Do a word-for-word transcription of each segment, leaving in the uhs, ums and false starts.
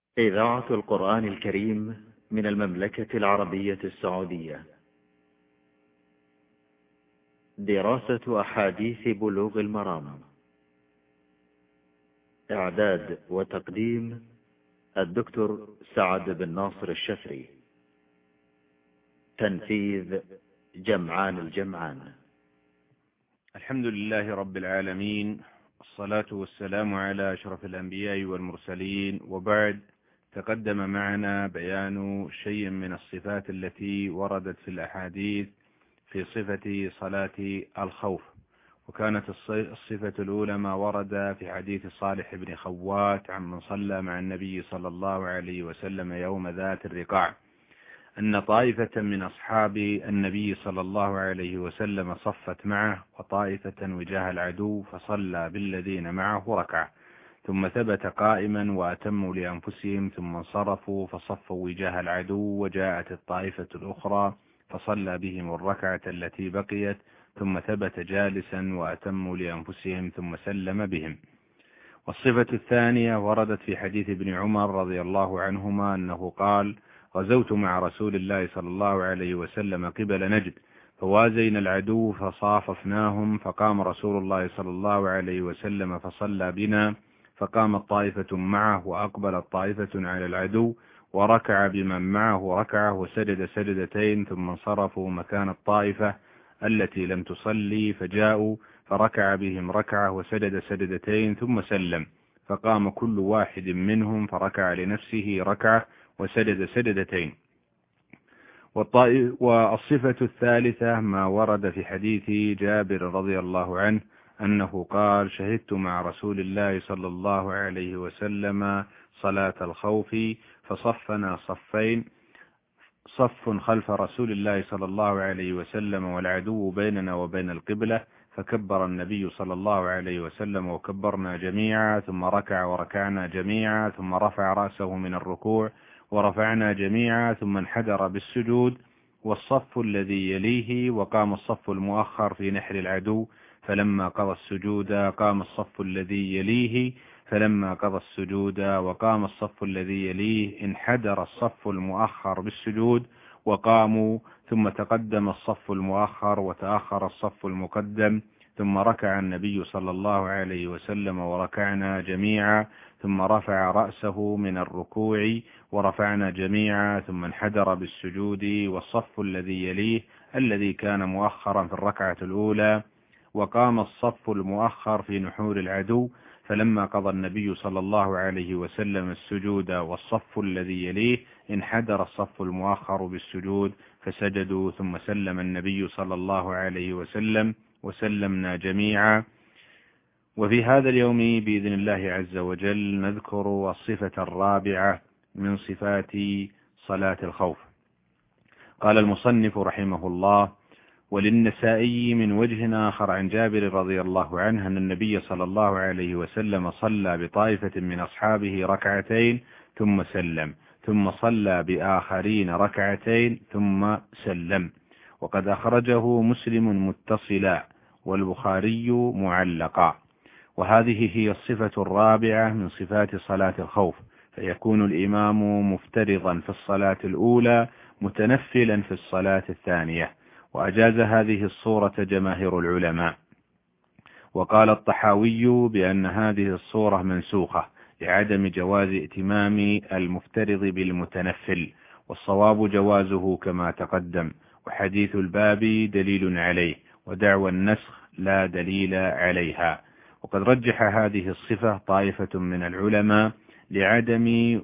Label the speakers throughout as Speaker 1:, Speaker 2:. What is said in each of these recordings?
Speaker 1: إذاعة القرآن الكريم من المملكة العربية السعودية. دراسة أحاديث بلوغ المرام. إعداد وتقديم الدكتور سعد بن ناصر الشفري. تنفيذ جمعان الجمعان.
Speaker 2: الحمد لله رب العالمين، الصلاة والسلام على أشرف الأنبياء والمرسلين، وبعد. تقدم معنا بيان شيء من الصفات التي وردت في الأحاديث في صفة صلاة الخوف، وكانت الصفة الأولى ما ورد في حديث صالح بن خوات عن من صلى مع النبي صلى الله عليه وسلم يوم ذات الرقاع، أن طائفة من أصحاب النبي صلى الله عليه وسلم صفت معه وطائفة وجاه العدو، فصلى بالذين معه ركعة، ثم ثبت قائما وأتموا لأنفسهم، ثم انصرفوا فصفوا وجاه العدو، وجاءت الطائفة الأخرى فصلى بهم الركعة التي بقيت، ثم ثبت جالسا وأتموا لأنفسهم، ثم سلم بهم. والصفة الثانية وردت في حديث ابن عمر رضي الله عنهما أنه قال: غزوت مع رسول الله صلى الله عليه وسلم قبل نجد، فوازينا العدو فصاففناهم، فقام رسول الله صلى الله عليه وسلم فصلى بنا، فقامت طائفة معه وأقبلت طائفة على العدو، وركع بمن معه ركعة وسجد سجدتين، ثم انصرفوا مكان الطائفة التي لم تصلي، فجاءوا فركع بهم ركعة وسجد سجدتين ثم سلم، فقام كل واحد منهم فركع لنفسه ركعة وسجد سجدتين. والصفة الثالثة ما ورد في حديث جابر رضي الله عنه أنه قال: شهدت مع رسول الله صلى الله عليه وسلم صلاة الخوف، فصفنا صفين، صف خلف رسول الله صلى الله عليه وسلم والعدو بيننا وبين القبلة، فكبر النبي صلى الله عليه وسلم وكبرنا جميعا، ثم ركع وركعنا جميعا، ثم رفع رأسه من الركوع ورفعنا جميعا، ثم انحدر بالسجود، والصف الذي يليه، وقام الصف المؤخر في نحر العدو، فلما قضى السجود قام الصف الذي يليه، فلما قضى السجود وقام الصف الذي يليه انحدر الصف المؤخر بالسجود وقاموا، ثم تقدم الصف المؤخر وتأخر الصف المقدم، ثم ركع النبي صلى الله عليه وسلم وركعنا جميعا، ثم رفع رأسه من الركوع ورفعنا جميعا، ثم انحدر بالسجود، والصف الذي يليه الذي كان مؤخرا في الركعة الأولى، وقام الصف المؤخر في نحور العدو، فلما قضى النبي صلى الله عليه وسلم السجود والصف الذي يليه انحدر الصف المؤخر بالسجود، فسجدوا، ثم سلم النبي صلى الله عليه وسلم وسلمنا جميعا. وفي هذا اليوم بإذن الله عز وجل نذكر الصفة الرابعة من صفات صلاة الخوف. قال المصنف رحمه الله: وللنسائي من وجه آخر عن جابر رضي الله عنه أن النبي صلى الله عليه وسلم صلى بطائفة من أصحابه ركعتين ثم سلم، ثم صلى بآخرين ركعتين ثم سلم، وقد أخرجه مسلم متصلا والبخاري معلقا. وهذه هي الصفة الرابعة من صفات صلاة الخوف، فيكون الإمام مفترضا في الصلاة الأولى متنفلا في الصلاة الثانية، وأجاز هذه الصورة جماهير العلماء. وقال الطحاوي بأن هذه الصورة منسوخة لعدم جواز ائتمام المفترض بالمتنفل، والصواب جوازه كما تقدم، وحديث الباب دليل عليه، ودعوى النسخ لا دليل عليها. وقد رجح هذه الصفة طائفة من العلماء لعدم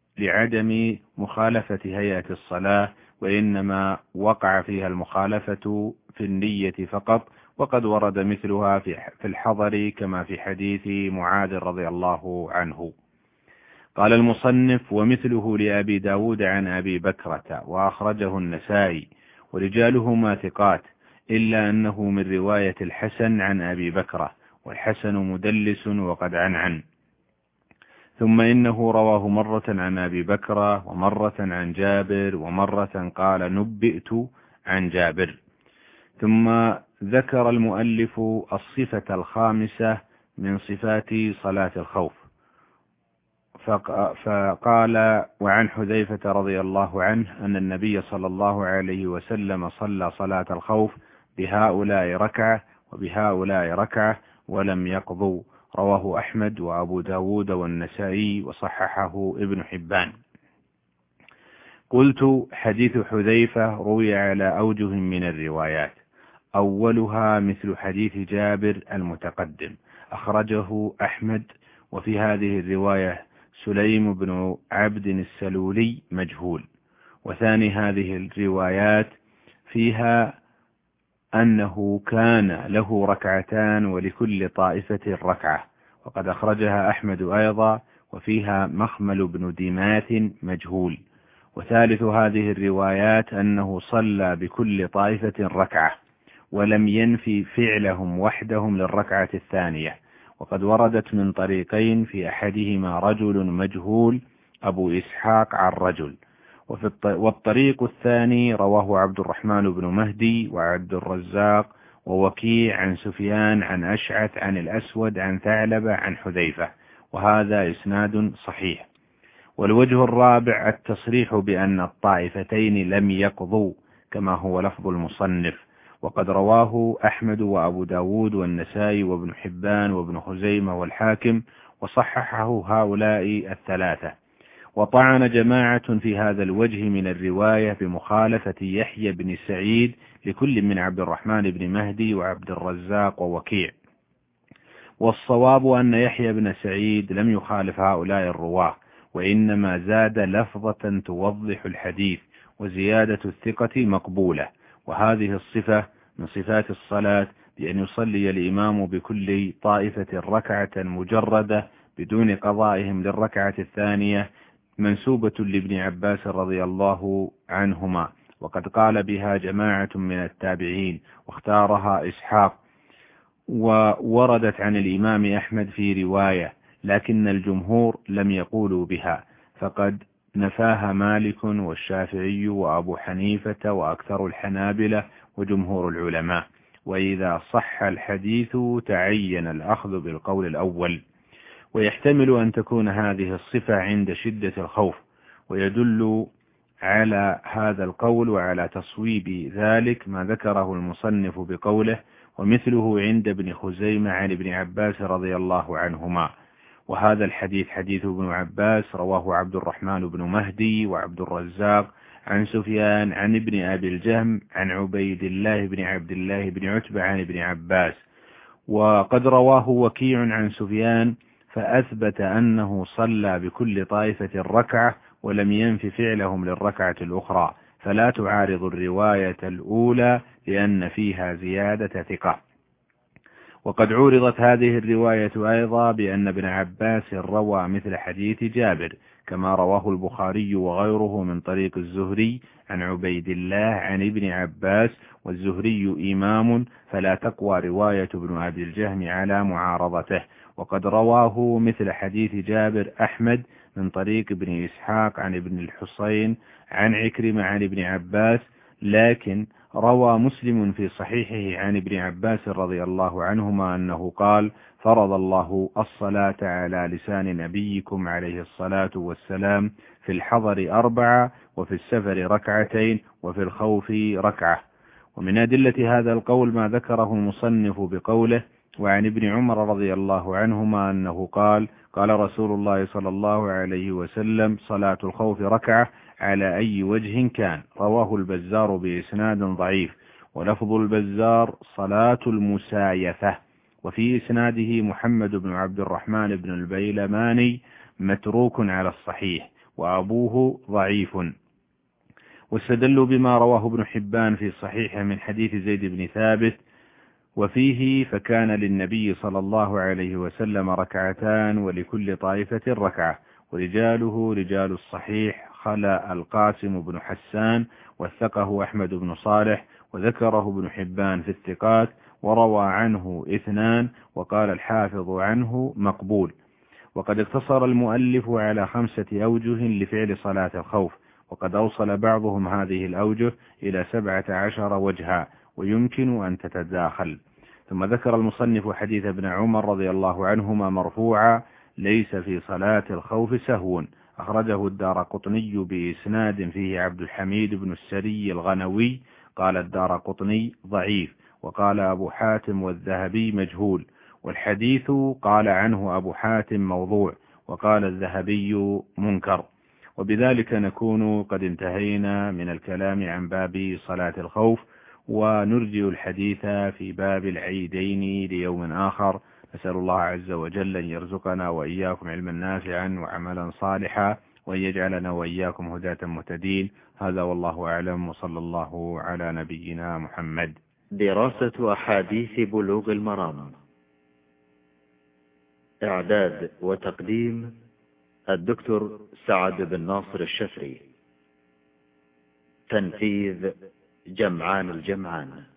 Speaker 2: لعدم مخالفة هيئة الصلاة، وإنما وقع فيها المخالفة في النية فقط، وقد ورد مثلها في الحضر كما في حديث معاذ رضي الله عنه. قال المصنف: ومثله لأبي داود عن أبي بكرة، وأخرجه النسائي، ورجالهما ثقات، إلا أنه من رواية الحسن عن أبي بكرة، والحسن مدلس وقد عنعن. ثم إنه رواه مرة عن أبي بكرة، ومرة عن جابر، ومرة قال نبئت عن جابر. ثم ذكر المؤلف الصفة الخامسة من صفات صلاة الخوف، فقال: وعن حذيفة رضي الله عنه أن النبي صلى الله عليه وسلم صلى صلاة الخوف بهؤلاء ركعة وبهؤلاء ركعة ولم يقضوا. رواه أحمد وأبو داود والنسائي وصححه ابن حبان. قلت: حديث حذيفة روي على أوجه من الروايات، أولها مثل حديث جابر المتقدم، أخرجه أحمد، وفي هذه الرواية سليم بن عبد السلولي مجهول. وثاني هذه الروايات فيها أنه كان له ركعتان ولكل طائفة ركعة، وقد أخرجها أحمد أيضا، وفيها مخمل بن ديماث مجهول. وثالث هذه الروايات أنه صلى بكل طائفة ركعة ولم ينفي فعلهم وحدهم للركعة الثانية، وقد وردت من طريقين، في أحدهما رجل مجهول أبو إسحاق عن رجل، وفي والطريق الثاني رواه عبد الرحمن بن مهدي وعبد الرزاق ووكيع عن سفيان عن أشعث عن الأسود عن ثعلبة عن حذيفة، وهذا إسناد صحيح. والوجه الرابع التصريح بأن الطائفتين لم يقضوا كما هو لفظ المصنف، وقد رواه أحمد وأبو داود والنسائي وابن حبان وابن خزيمة والحاكم، وصححه هؤلاء الثلاثة. وطعن جماعة في هذا الوجه من الرواية بمخالفة يحيى بن سعيد لكل من عبد الرحمن بن مهدي وعبد الرزاق ووكيع. والصواب أن يحيى بن سعيد لم يخالف هؤلاء الرواه، وإنما زاد لفظة توضح الحديث، وزيادة الثقة مقبولة. وهذه الصفة من صفات الصلاة، بأن يصلي الإمام بكل طائفة ركعة مجردة بدون قضائهم للركعة الثانية، منسوبة لابن عباس رضي الله عنهما، وقد قال بها جماعة من التابعين واختارها إسحاق، ووردت عن الإمام أحمد في رواية، لكن الجمهور لم يقولوا بها، فقد نفاها مالك والشافعي وأبو حنيفة وأكثر الحنابلة وجمهور العلماء. وإذا صح الحديث تعين الأخذ بالقول الأول. ويحتمل أن تكون هذه الصفة عند شدة الخوف، ويدل على هذا القول وعلى تصويب ذلك ما ذكره المصنف بقوله: ومثله عند ابن خزيمة عن ابن عباس رضي الله عنهما. وهذا الحديث حديث ابن عباس، رواه عبد الرحمن بن مهدي وعبد الرزاق عن سفيان عن ابن أبي الجهم عن عبيد الله بن عبد الله بن عتبة عن ابن عباس. وقد رواه وكيع عن سفيان فأثبت أنه صلى بكل طائفة ركعة ولم ينف فعلهم للركعة الأخرى، فلا تعارض الرواية الأولى لأن فيها زيادة ثقة. وقد عورضت هذه الرواية أيضا بأن ابن عباس روى مثل حديث جابر، كما رواه البخاري وغيره من طريق الزهري عن عبيد الله عن ابن عباس، والزهري إمام فلا تقوى رواية ابن أبي الجهم على معارضته. وقد رواه مثل حديث جابر أحمد من طريق ابن إسحاق عن ابن الحصين عن عكرمة عن ابن عباس، لكن روى مسلم في صحيحه عن ابن عباس رضي الله عنهما أنه قال: فرض الله الصلاة على لسان نبيكم عليه الصلاة والسلام في الحضر أربعة، وفي السفر ركعتين، وفي الخوف ركعة. ومن أدلة هذا القول ما ذكره المصنف بقوله: وعن ابن عمر رضي الله عنهما أنه قال: قال رسول الله صلى الله عليه وسلم: صلاة الخوف ركعة على أي وجه كان. رواه البزار بإسناد ضعيف، ولفظ البزار صلاة المسايفة، وفي إسناده محمد بن عبد الرحمن بن البيلماني متروك على الصحيح، وأبوه ضعيف. واستدلوا بما رواه ابن حبان في صحيحه من حديث زيد بن ثابت وفيه: فكان للنبي صلى الله عليه وسلم ركعتان ولكل طائفة ركعة. ورجاله رجال الصحيح خلا القاسم بن حسان، وثقه أحمد بن صالح، وذكره ابن حبان في الثقات، وروى عنه اثنان، وقال الحافظ عنه مقبول. وقد اقتصر المؤلف على خمسة أوجه لفعل صلاة الخوف، وقد أوصل بعضهم هذه الأوجه إلى سبعة عشر وجها، ويمكن أن تتداخل. ثم ذكر المصنف حديث ابن عمر رضي الله عنهما مرفوعا: ليس في صلاة الخوف سهو. أخرجه الدارقطني بإسناد فيه عبد الحميد بن السري الغنوي. قال الدارقطني ضعيف، وقال أبو حاتم والذهبي مجهول، والحديث قال عنه أبو حاتم موضوع، وقال الذهبي منكر. وبذلك نكون قد انتهينا من الكلام عن باب صلاة الخوف، ونرجئ الحديث في باب العيدين ليوم آخر. نسأل الله عز وجل أن يرزقنا وإياكم علما نافعا وعملا صالحا، وأن يجعلنا وإياكم هداة مهتدين. هذا والله أعلم، وصلى الله على نبينا محمد.
Speaker 1: دراسة أحاديث بلوغ المرام. إعداد وتقديم الدكتور سعد بن ناصر الشفري. تنفيذ جمعان الجمعان.